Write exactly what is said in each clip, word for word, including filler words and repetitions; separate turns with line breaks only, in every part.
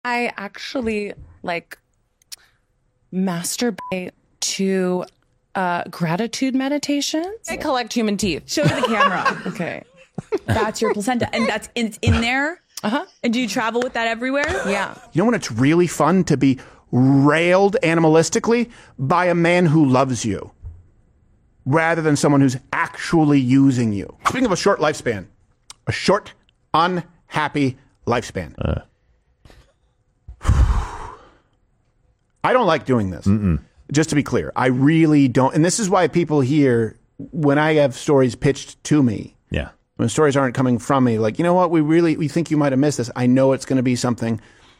I actually like masturbate to uh, gratitude meditations. I collect human teeth.
Show to the camera.
Okay.
That's your placenta. And that's in, it's in there?
Uh-huh.
And do you travel with that everywhere?
Yeah.
You know when it's really fun to be railed animalistically by a man who loves you rather than someone who's actually using you. Speaking of a short lifespan, a short, unhappy lifespan. Uh. I don't like doing this. Mm-mm. Just to be clear, I really don't. And this is why people here, when I have stories pitched to me,
yeah,
when stories aren't coming from me, like, you know what, we really, we think you might have missed this. I know it's going to be something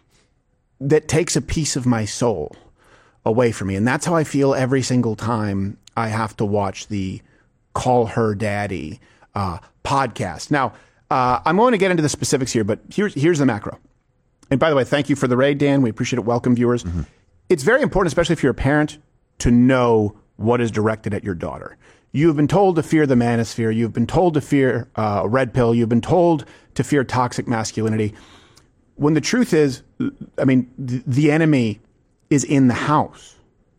that takes a piece of my soul away from me. And that's how I feel every single time I have to watch the Call Her Daddy uh, podcast. Now, uh, I'm going to get into the specifics here, but here's, here's the macro. And by the way, thank you for the raid, Dan. We appreciate it. Welcome, viewers. Mm-hmm. It's very important, especially if you're a parent, to know what is directed at your daughter. You've been told to fear the manosphere. You've been told to fear uh, a red pill. You've been told to fear toxic masculinity. When the truth is, I mean, the, the enemy is in the house.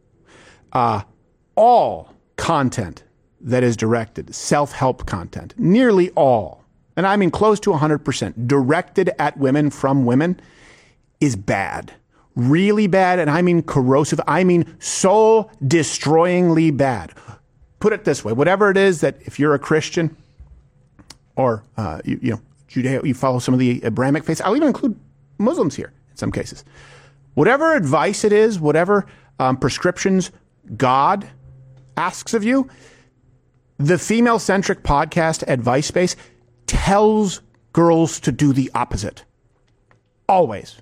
Uh, all content that is directed, self-help content, nearly all, and I mean close to one hundred percent, directed at women from women, is bad. Really bad, and I mean corrosive. I mean soul-destroyingly bad. Put it this way, whatever it is that if you're a Christian or, uh, you, you know, Judeo, you follow some of the Abrahamic faiths, I'll even include Muslims here in some cases. Whatever advice it is, whatever um, prescriptions God asks of you, the female-centric podcast advice space tells girls to do the opposite. Always.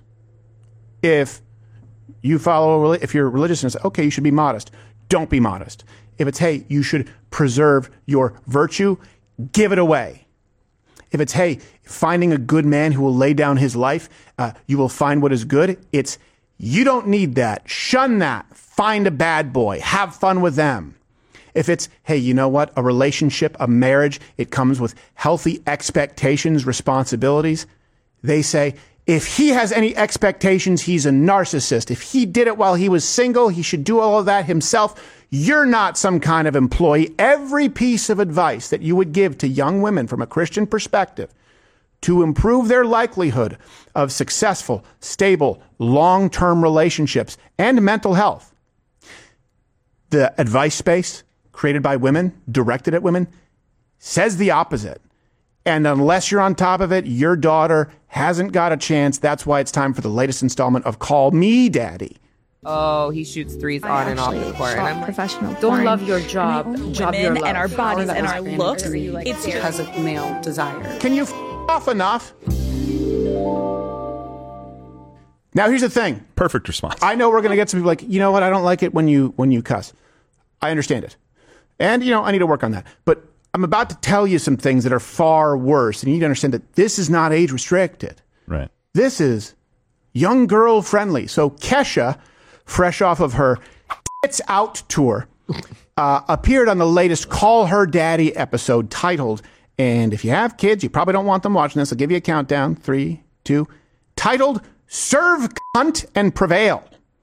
If you follow, if you're religious and say, okay, you should be modest, don't be modest. If it's, hey, you should preserve your virtue, give it away. If it's, hey, finding a good man who will lay down his life, uh, you will find what is good. It's, you don't need that. Shun that. Find a bad boy. Have fun with them. If it's, hey, you know what? A relationship, a marriage, it comes with healthy expectations, responsibilities. They say, if he has any expectations, he's a narcissist. If he did it while he was single, he should do all of that himself. You're not some kind of employee. Every piece of advice that you would give to young women from a Christian perspective to improve their likelihood of successful, stable, long-term relationships and mental health, the advice space created by women, directed at women, says the opposite. And unless you're on top of it, your daughter hasn't got a chance. That's why it's time for the latest installment of Call Me Daddy.
Oh, he shoots threes I on and off the court. And I'm like,
professional.
Don't
porn.
love your job. Job your love.
And our bodies and our looks. It's
because of male desire.
Can you f off enough? Now, here's the thing.
Perfect response.
I know we're going to get some people like, you know what? I don't like it when you when you cuss. I understand it. And, you know, I need to work on that. But I'm about to tell you some things that are far worse. And you need to understand that this is not age restricted.
Right.
This is young girl friendly. So Kesha, fresh off of her It's Out tour, uh, appeared on the latest Call Her Daddy episode titled, and if you have kids, you probably don't want them watching this. I'll give you a countdown. Three, two, titled Serve Cunt and Prevail.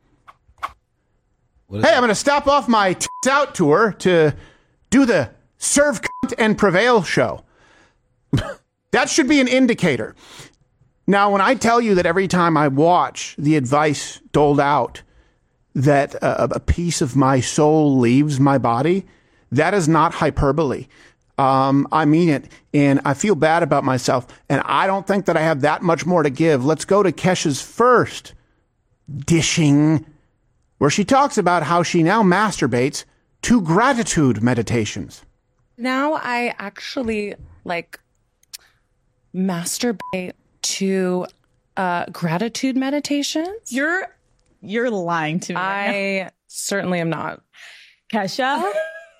Hey, that? I'm going to stop off my It's Out tour to do the Serve Cunt and Prevail show. That should be an indicator. Now, when I tell you that every time I watch the advice doled out, that a, a piece of my soul leaves my body, that is not hyperbole. Um, I mean it, and I feel bad about myself, and I don't think that I have that much more to give. Let's go to Kesha's first dishing, where she talks about how she now masturbates to gratitude meditations.
Now I actually, like, masturbate to uh, gratitude meditations.
You're you're lying to me.
I
right
certainly am not.
Kesha?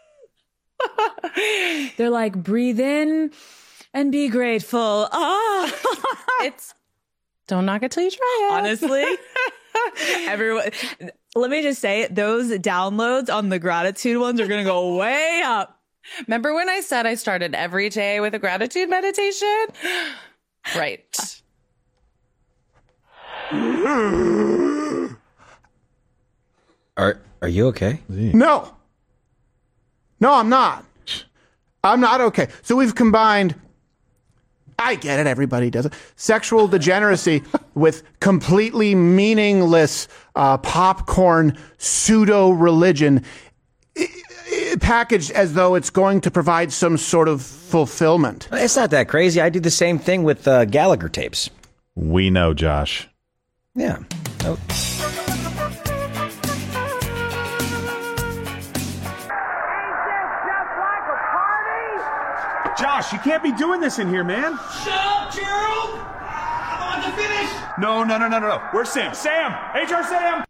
They're like, breathe in and be grateful. Ah,
it's don't knock it till you try it.
Honestly, everyone. Let me just say, those downloads on the gratitude ones are going to go way up.
Remember when I said I started every day with a gratitude meditation? Right.
Are Are you okay?
No. No, I'm not. I'm not okay. So we've combined, I get it, everybody does it, sexual degeneracy with completely meaningless uh, popcorn pseudo-religion i- i- packaged as though it's going to provide some sort of fulfillment.
It's not that crazy. I do the same thing with uh, Gallagher tapes.
We know, Josh.
Yeah. Oh.
Josh, you can't be doing this in here, man.
Shut up, Gerald! I'm about to finish!
No, no, no, no, no, no. Where's Sam? Sam! H R Sam!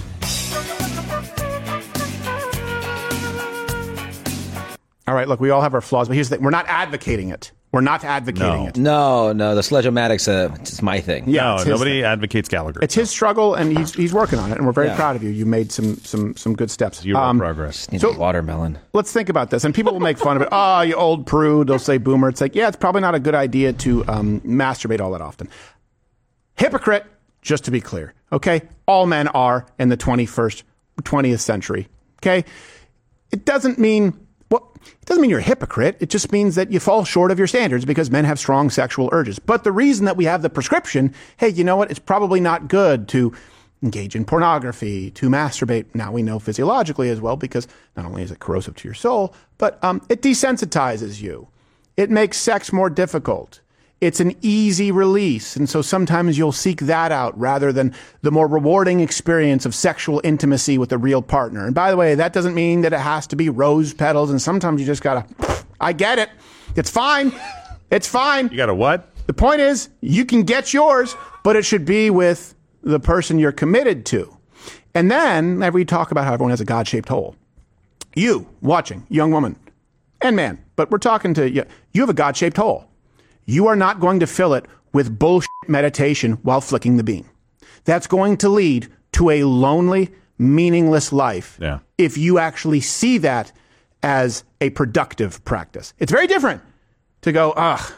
All right, look, we all have our flaws, but here's the thing. We're not advocating it. We're not advocating
No.
it.
No, no, the Sledge-O-Matic's uh, it's my thing.
Yeah,
no,
it's his
nobody
thing.
advocates Gallagher.
It's his struggle, and he's he's working on it, and we're very
Yeah.
proud of you. You made some some some good steps.
Zero
Um,
progress.
Need
So-
a watermelon.
Let's think about this, and people will make fun of it. Oh, you old prude. They'll say boomer. It's like, yeah, it's probably not a good idea to um, masturbate all that often. Hypocrite, just to be clear, okay? All men are in the twenty-first, twentieth century, okay? It doesn't mean, well, it doesn't mean you're a hypocrite. It just means that you fall short of your standards because men have strong sexual urges. But the reason that we have the prescription, hey, you know what? It's probably not good to engage in pornography, to masturbate. Now we know physiologically as well, because not only is it corrosive to your soul, but um, it desensitizes you. It makes sex more difficult. It's an easy release. And so sometimes you'll seek that out rather than the more rewarding experience of sexual intimacy with a real partner. And by the way, that doesn't mean that it has to be rose petals. And sometimes you just gotta, I get it. It's fine. It's fine.
You got a what?
The point is, you can get yours, but it should be with the person you're committed to. And then, whenever we talk about how everyone has a God-shaped hole, you, watching, young woman and man, but we're talking to you, you have a God-shaped hole. You are not going to fill it with bullshit meditation while flicking the bean. That's going to lead to a lonely, meaningless life
Yeah.
if you actually see that as a productive practice. It's very different to go, ugh,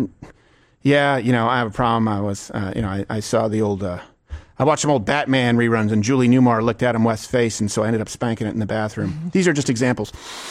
yeah, you know, I have a problem. I was, uh, you know, I, I saw the old, uh, I watched some old Batman reruns, and Julie Newmar looked Adam West's face, and so I ended up spanking it in the bathroom. These are just examples.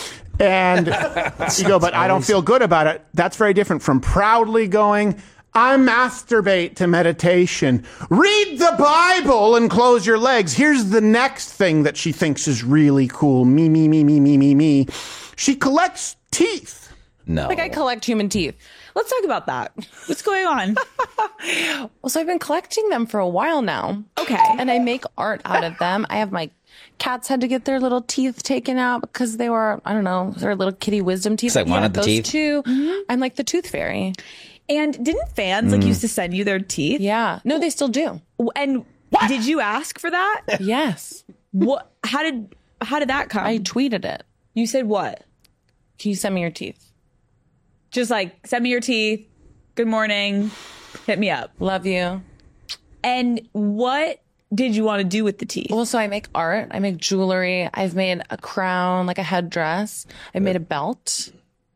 And you go, but I don't feel good about it. That's very different from proudly going, I masturbate to meditation. Read the Bible and close your legs. Here's the next thing that she thinks is really cool. Me, me, me, me, me, me, me. She collects teeth.
No.
Like I collect human teeth.
Let's talk about that. What's going on?
Well, so I've been collecting them for a while now.
Okay.
And I make art out of them. I have my cats had to get their little teeth taken out because they were, I don't know, their little kitty wisdom teeth.
It's like
Yeah,
wanted the
those
teeth?
Two. I'm like the tooth fairy.
And didn't fans like used to send you their teeth?
Yeah. No, they still do.
And did you ask for that?
Yes.
What? How did how did that come?
I tweeted it.
You said what?
Can you send me your teeth?
Just like send me your teeth. Good morning. Hit me up.
Love you.
And what did you want to do with the teeth?
Well, so I make art. I make jewelry. I've made a crown, like a headdress. I made a belt.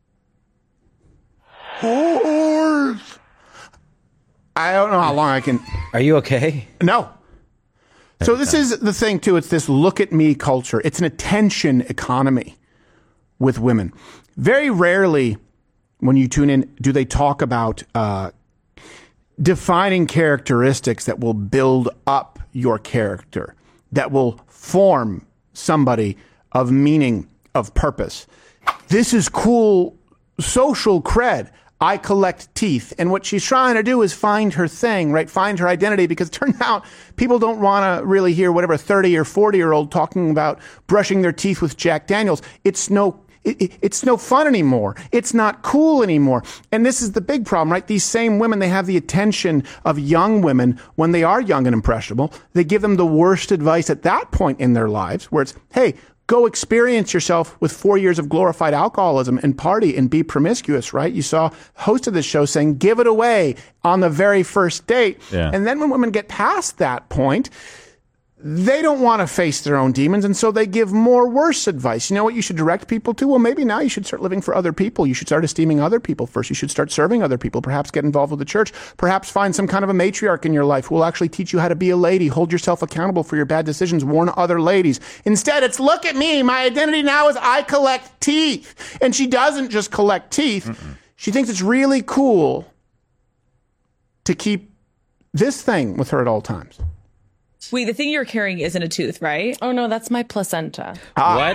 Whores. I don't know how long I can.
Are you okay?
No. So this is the thing too. It's this look at me culture. It's an attention economy with women. Very rarely, when you tune in, do they talk about uh, defining characteristics that will build up your character, that will form somebody of meaning, of purpose. This is cool social cred. I collect teeth. And what she's trying to do is find her thing, right? Find her identity, because it turns out people don't want to really hear whatever thirty or forty year old talking about brushing their teeth with Jack Daniels. It's no, it, it, it's no fun anymore. It's not cool anymore. And this is the big problem, right? These same women, they have the attention of young women when they are young and impressionable. They give them the worst advice at that point in their lives, where it's, hey, go experience yourself with four years of glorified alcoholism and party and be promiscuous, right? You saw the host of this show saying, give it away on the very first date.
Yeah.
And then when women get past that point, they don't want to face their own demons, and so they give more worse advice. You know what you should direct people to? Well, maybe now you should start living for other people. You should start esteeming other people first. You should start serving other people. Perhaps get involved with the church. Perhaps find some kind of a matriarch in your life who will actually teach you how to be a lady, hold yourself accountable for your bad decisions, warn other ladies. Instead, it's look at me. My identity now is I collect teeth. And she doesn't just collect teeth. Mm-mm. She thinks it's really cool to keep this thing with her at all times.
Wait, the thing you're carrying isn't a tooth, right?
Oh, no, that's my placenta.
What?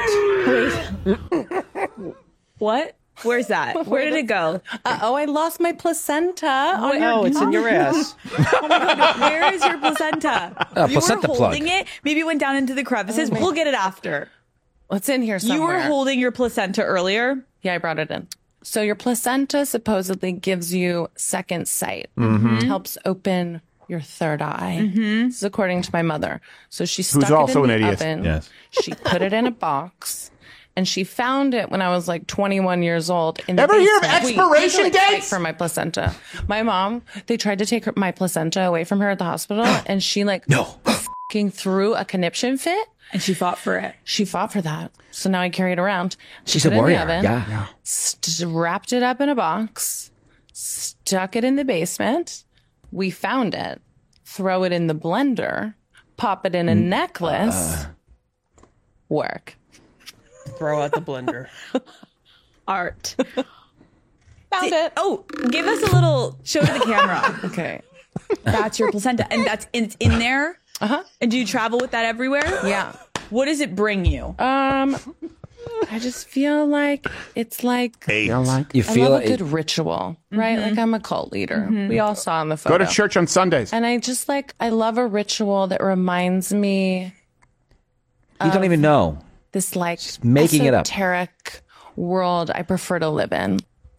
What? Where's that? Where did it go?
Uh, oh, I lost my placenta. Oh,
Oh, it's in your ass.
Oh my God, where is your placenta?
Uh,
you
placenta
were
plug.
holding it. Maybe it went down into the crevices.
Oh my-
we'll get it after.
What's in here somewhere?
You were holding your placenta earlier.
Yeah, I brought it in. So your placenta supposedly gives you second sight. Mm-hmm. Helps open your third eye. Mm-hmm. This is according to my mother. So she stuck
Who's
it
also
in
an
the
idiot.
oven.
Yes.
She put it in a box. And she found it when I was like twenty-one years old. In the
Ever hear of
basement. Wait,
expiration
I had to, like, fight
dates?
for my placenta. My mom, they tried to take her, my placenta away from her at the hospital, and she like
No.
fucking threw a conniption fit.
And she fought for it.
She fought for that. So now I carry it around.
She's
Put
a
it in the
warrior.
oven,
Yeah.
st- wrapped it up in a box, stuck it in the basement. We found it. Throw it in the blender. Pop it in a necklace.
Uh.
Work.
Throw out the blender.
Art.
Found it.
Oh, give us a little, show to the camera.
Okay.
That's your placenta. And that's it's in there?
Uh-huh.
And do you travel with that everywhere?
Yeah.
What does it bring you?
Um, I just feel like it's like
You know, like,
You
I
feel
love a
it.
good ritual, right? Like I'm a cult leader. We all saw in the photo.
go to church on Sundays.
And I just like, I love a ritual that reminds me
You don't even know.
this like
making it up.
esoteric world I prefer to live in.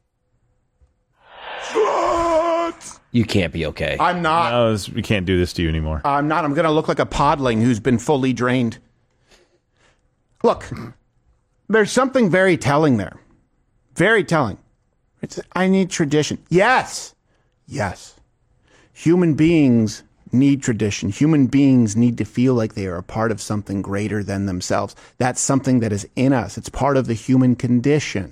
You can't be okay.
I'm not.
No, this- we can't do this to you anymore.
I'm not. I'm going to look like a podling who's been fully drained. Look, there's something very telling there. Very telling. It's, I need tradition. Yes. Yes. Human beings need tradition. Human beings need to feel like they are a part of something greater than themselves. That's something that is in us. It's part of the human condition.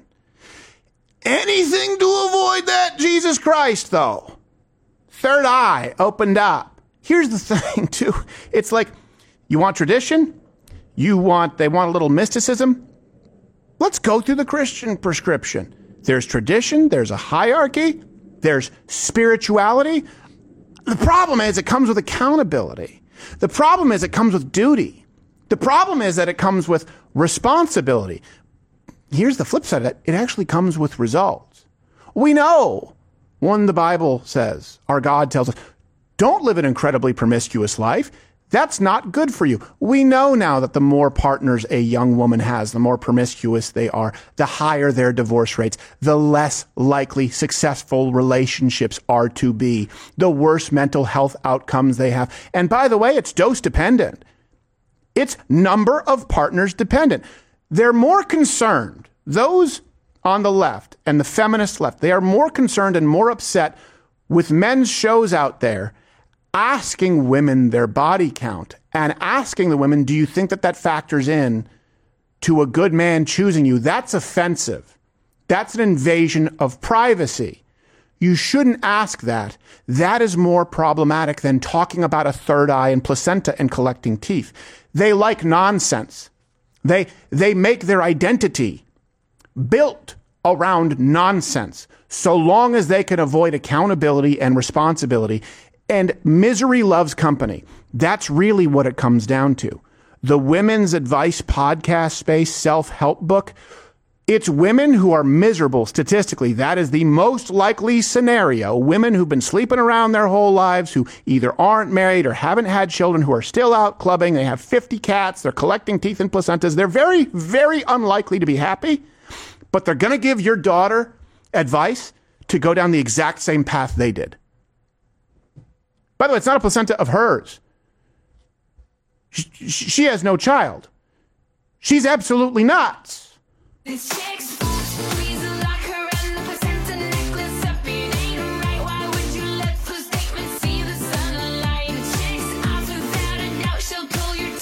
Anything to avoid that, Jesus Christ, though. Third eye opened up. Here's the thing, too. It's like, you want tradition? You want, they want a little mysticism? Let's go through the Christian prescription. There's tradition, there's a hierarchy, there's spirituality. The problem is it comes with accountability. The problem is it comes with duty. The problem is that it comes with responsibility. Here's the flip side of that. It actually comes with results. We know when the Bible says, our God tells us, don't live an incredibly promiscuous life. That's not good for you. We know now that the more partners a young woman has, the more promiscuous they are, the higher their divorce rates, the less likely successful relationships are to be, the worse mental health outcomes they have. And by the way, it's dose dependent. It's number of partners dependent. They're more concerned, those on the left and the feminist left, they are more concerned and more upset with men's shows out there asking women their body count and asking the women, do you think that that factors in to a good man choosing you? That's offensive. That's an invasion of privacy. You shouldn't ask that. That is more problematic than talking about a third eye and placenta and collecting teeth. They like nonsense. They, they make their identity built around nonsense, so long as they can avoid accountability and responsibility. And misery loves company. That's really what it comes down to. The women's advice podcast space self-help book, it's women who are miserable statistically. That is the most likely scenario. Women who've been sleeping around their whole lives, who either aren't married or haven't had children, who are still out clubbing. They have fifty cats. They're collecting teeth and placentas. They're very, very unlikely to be happy. But they're going to give your daughter advice to go down the exact same path they did. By the way, it's not a placenta of hers. She, she has no child. She's absolutely nuts.
This chick's fucked, please lock her and the placenta necklace up. It ain't right, why would you let those statements see the sunlight? The chick's off without a doubt, she'll pull your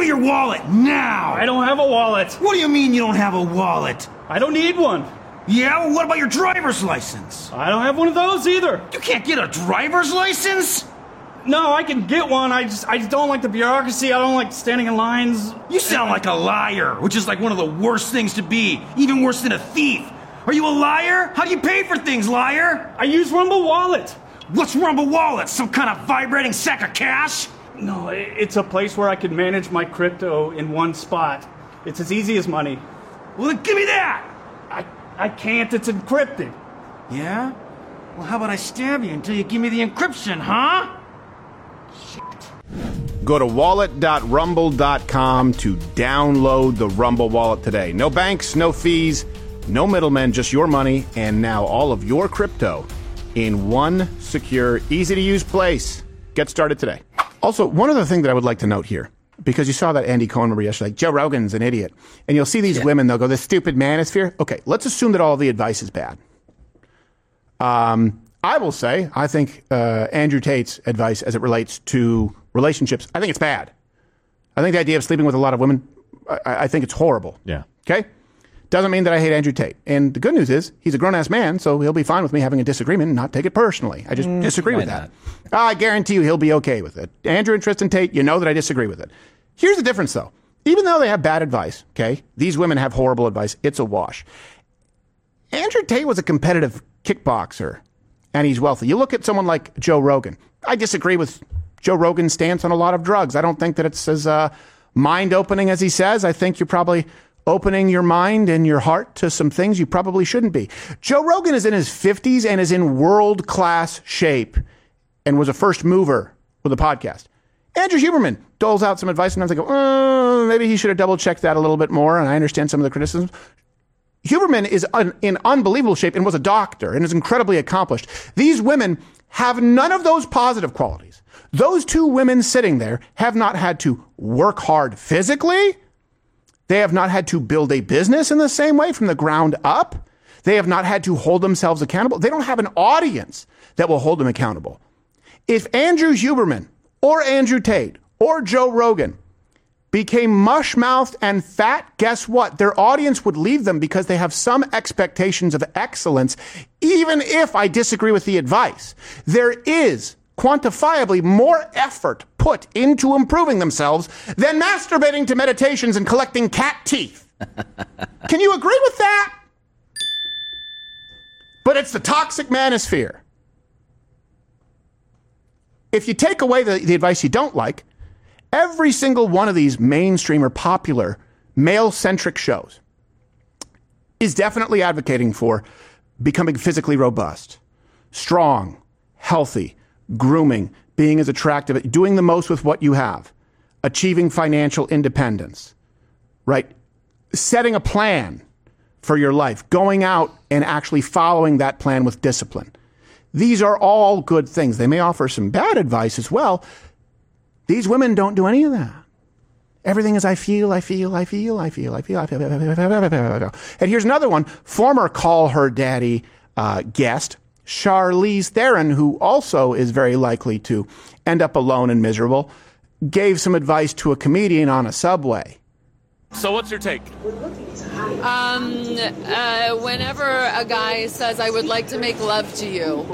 me your wallet, now!
I don't have a wallet.
What do you mean you don't have a wallet?
I don't need one.
Yeah, well, what about your driver's license?
I don't have one of those either.
You can't get a driver's license?
No, I can get one. I just I just don't like the bureaucracy. I don't like standing in lines.
You sound like a liar, which is like one of the worst things to be. Even worse than a thief. Are you a liar? How do you pay for things, liar?
I use Rumble Wallet.
What's Rumble Wallet? Some kind of vibrating sack of cash?
No, i- it's a place where I can manage my crypto in one spot. It's as easy as money.
Well, then give me that!
I I can't. It's encrypted.
Yeah? Well, how about I stab you until you give me the encryption, huh?
Go to wallet dot rumble dot com to download the Rumble Wallet today. No banks, no fees, no middlemen, just your money, and now all of your crypto in one secure, easy-to-use place. Get started today. Also, one other thing that I would like to note here, because you saw that Andy Cohen member yesterday, like, Joe Rogan's an idiot. And you'll see these yeah. women, they'll go, this stupid manosphere. Okay, let's assume that all the advice is bad. Um, I will say, I think uh, Andrew Tate's advice as it relates to relationships, I think it's bad. I think the idea of sleeping with a lot of women, I, I think it's horrible.
Yeah.
Okay? Doesn't mean that I hate Andrew Tate. And the good news is, he's a grown-ass man, so he'll be fine with me having a disagreement and not take it personally. I just mm, disagree with that. I guarantee you he'll be okay with it. Andrew and Tristan Tate, you know that I disagree with it. Here's the difference, though. Even though they have bad advice, okay, these women have horrible advice, it's a wash. Andrew Tate was a competitive kickboxer, and he's wealthy. You look at someone like Joe Rogan. I disagree with Joe Rogan's stance on a lot of drugs. I don't think that it's as uh, mind-opening as he says. I think you're probably opening your mind and your heart to some things you probably shouldn't be. Joe Rogan is in his fifties and is in world-class shape and was a first mover with a podcast. Andrew Huberman doles out some advice, and I was like, oh, maybe he should have double-checked that a little bit more, and I understand some of the criticisms. Huberman is un- in unbelievable shape and was a doctor and is incredibly accomplished. These women have none of those positive qualities. Those two women sitting there have not had to work hard physically. They have not had to build a business in the same way from the ground up. They have not had to hold themselves accountable. They don't have an audience that will hold them accountable. If Andrew Huberman or Andrew Tate or Joe Rogan became mush-mouthed and fat, guess what? Their audience would leave them because they have some expectations of excellence, even if I disagree with the advice. There is quantifiably more effort put into improving themselves than masturbating to meditations and collecting cat teeth. Can you agree with that? But it's the toxic manosphere. If you take away the, the advice you don't like, every single one of these mainstream or popular male-centric shows is definitely advocating for becoming physically robust, strong, healthy, grooming, being as attractive, doing the most with what you have, achieving financial independence, right? Setting a plan for your life, going out and actually following that plan with discipline. These are all good things. They may offer some bad advice as well. These women don't do any of that. Everything is I feel, I feel, I feel, I feel, I feel, I feel, I feel, I feel, I feel, I feel. And here's another one. Former Call Her Daddy uh, guest, Charlize Theron, who also is very likely to end up alone and miserable, gave some advice to a comedian on a subway.
So what's your take?
Um, uh, whenever a guy says, I would like to make love to you.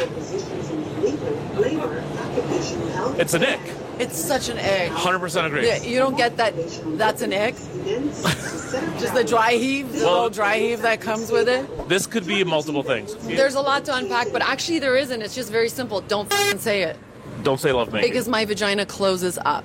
It's an ick.
It's such an ick.
one hundred percent agree.
Yeah, you don't get that that's an ick? Just the dry heave, the
Well,
little dry heave that comes with it?
This could be multiple things.
There's a lot to unpack, but actually there isn't. It's just very simple. Don't f***ing say it.
Don't say love making.
Because my vagina closes up.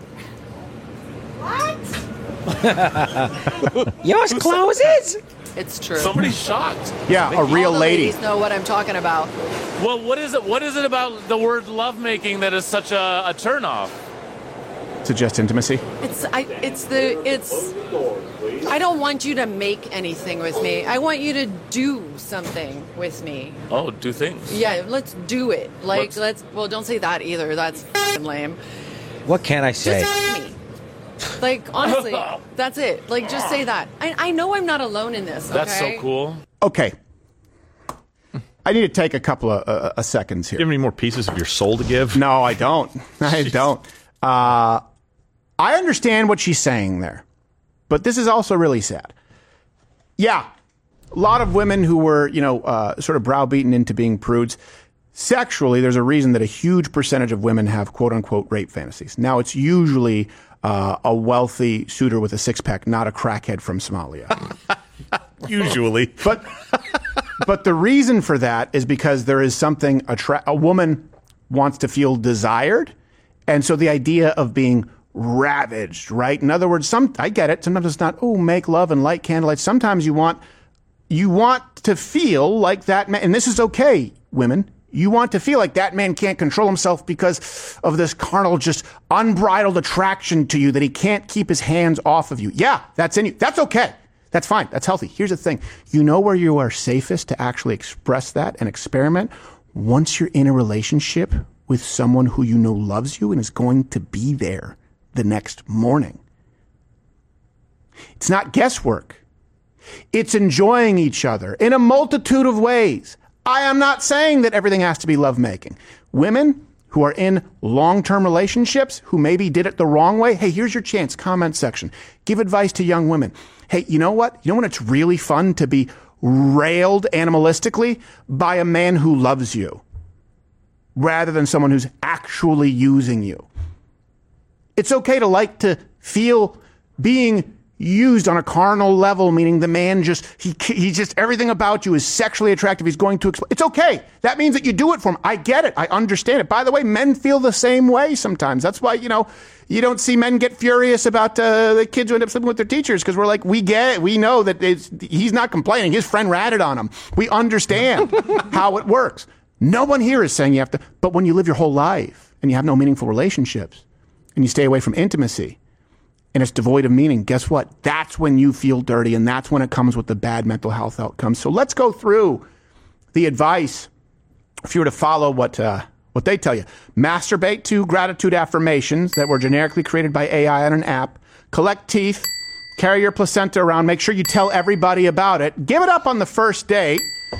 Yours closes?
It's true.
Somebody's shocked.
Yeah, a real
All the
lady.
ladies know what I'm talking about.
Well, what is it? What is it about the word lovemaking that is such a, a turnoff?
Suggest intimacy.
It's I. It's the. It's. I don't want you to make anything with me. I want you to do something with me.
Oh, do things.
Yeah, let's do it. Like
Let's-
let's. Well, don't say that either. That's f***ing lame.
What can I say?
Just f- me. Like honestly, that's it. Like just say that. I I know I'm not alone in this. Okay?
That's so cool.
Okay. I need to take a couple of uh, uh, seconds here.
Do you have any more pieces of your soul to give?
No, I don't. I don't. Uh, I understand what she's saying there, but this is also really sad. Yeah, a lot of women who were, you know, uh, sort of browbeaten into being prudes. Sexually, there's a reason that a huge percentage of women have quote-unquote rape fantasies. Now, it's usually uh, a wealthy suitor with a six-pack, not a crackhead from Somalia.
Usually.
But but the reason for that is because there is something, attra- a woman wants to feel desired, and so the idea of being ravaged, right? In other words, some I get it. Sometimes it's not, oh, make love and light candlelight. Sometimes you want you want to feel like that man, and this is okay, women. You want to feel like that man can't control himself because of this carnal, just unbridled attraction to you that he can't keep his hands off of you. Yeah, that's in you. That's okay. That's fine. That's healthy. Here's the thing. You know where you are safest to actually express that and experiment? Once you're in a relationship with someone who you know loves you and is going to be there the next morning. It's not guesswork. It's enjoying each other in a multitude of ways. I am not saying that everything has to be lovemaking. Women who are in long-term relationships who maybe did it the wrong way, hey, here's your chance, comment section. Give advice to young women. Hey, you know what? You know when it's really fun to be railed animalistically by a man who loves you rather than someone who's actually using you. It's okay to like to feel being used on a carnal level, meaning the man just, he, he just, everything about you is sexually attractive. He's going to, expl- it's okay. That means that you do it for him. I get it. I understand it. By the way, men feel the same way sometimes. That's why, you know, you don't see men get furious about uh, the kids who end up sleeping with their teachers because we're like, we get it. We know that it's, he's not complaining. His friend ratted on him. We understand how it works. No one here is saying you have to, but when you live your whole life and you have no meaningful relationships and you stay away from intimacy, and it's devoid of meaning, guess what? That's when you feel dirty, and that's when it comes with the bad mental health outcomes. So let's go through the advice if you were to follow what uh, what they tell you. Masturbate to gratitude affirmations that were generically created by A I on an app. Collect teeth. Carry your placenta around. Make sure you tell everybody about it. Give it up on the first date.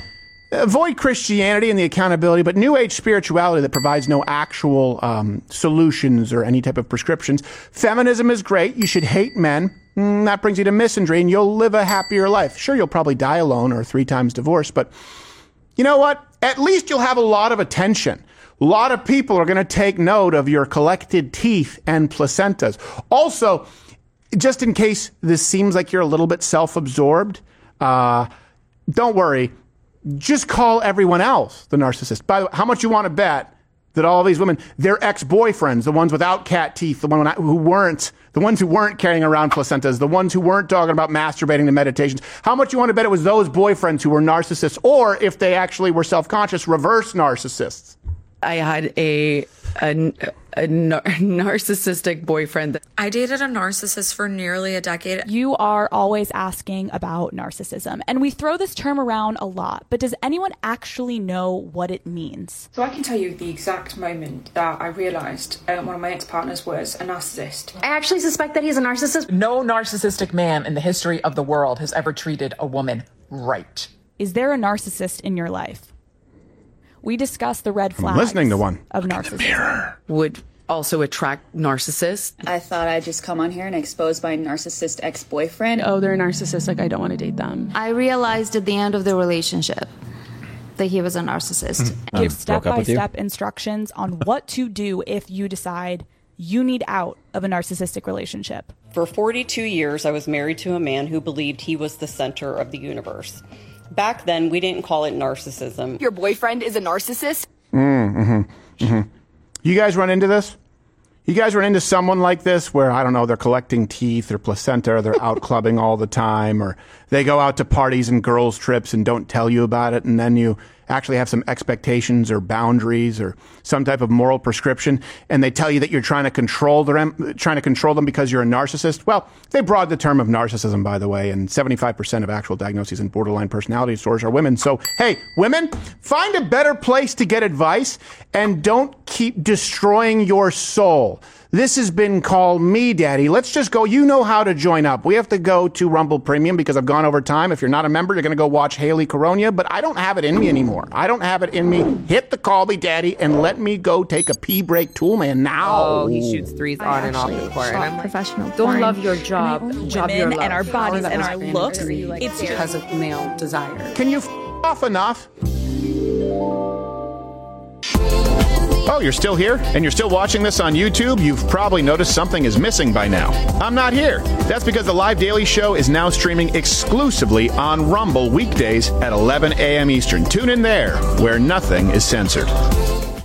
Avoid Christianity and the accountability, but New Age spirituality that provides no actual um, solutions or any type of prescriptions. Feminism is great. You should hate men. Mm, that brings you to misandry, and you'll live a happier life. Sure, you'll probably die alone or three times divorced, but you know what? At least you'll have a lot of attention. A lot of people are going to take note of your collected teeth and placentas. Also, just in case this seems like you're a little bit self-absorbed, uh, don't worry. Just call everyone else the narcissist. By the way, how much you want to bet that all these women, their ex-boyfriends, the ones without cat teeth, the ones who weren't, the ones who weren't carrying around placentas, the ones who weren't talking about masturbating to meditations, how much you want to bet it was those boyfriends who were narcissists, or if they actually were self-conscious, reverse narcissists?
I had a a, a nar- narcissistic boyfriend.
I dated a narcissist for nearly a decade.
You are always asking about narcissism, and we throw this term around a lot, but does anyone actually know what it means?
So I can tell you the exact moment that I realised um, one of my ex-partners was a narcissist.
I actually suspect that he's a narcissist.
No narcissistic man in the history of the world has ever treated a woman right.
Is there a narcissist in your life? We discussed the red flags
I'm listening to one.
of narcissism.
Would also attract narcissists.
I thought I'd just come on here and expose my narcissist ex-boyfriend.
Oh, they're narcissistic. I don't want to date them.
I realized at the end of the relationship that he was a narcissist.
Mm. Give step-by-step instructions on what to do if you decide you need out of a narcissistic relationship.
For forty-two years, I was married to a man who believed he was the center of the universe. Back then, we didn't call it narcissism.
Your boyfriend is a narcissist?
Mm, mm-hmm, mm-hmm. You guys run into this? You guys run into someone like this where, I don't know, they're collecting teeth or placenta, or they're out clubbing all the time, or they go out to parties and girls' trips and don't tell you about it, and then you actually have some expectations or boundaries or some type of moral prescription, and they tell you that you're trying to control them, trying to control them because you're a narcissist. Well, they broadened the term of narcissism, by the way, and seventy-five percent of actual diagnoses in borderline personality disorders are women. So, hey, women, find a better place to get advice and don't keep destroying your soul. This has been Call Me Daddy. Let's just go. You know how to join up. We have to go to Rumble Premium because I've gone over time. If you're not a member, you're going to go watch Haley Coronia, but I don't have it in me anymore. I don't have it in me. Hit the Call Me Daddy and let me go take a pee break, Toolman, now.
Oh, he shoots threes on and off the court. And I'm like,
professional
don't
porn.
love your job. Job your love.
And our bodies and our looks.
It's because of male desire.
Can you f off enough? Oh, you're still here? And you're still watching this on YouTube? You've probably noticed something is missing by now. I'm not here. That's because the Live Daily Show is now streaming exclusively on Rumble weekdays at eleven a.m. Eastern. Tune in there, where nothing is censored.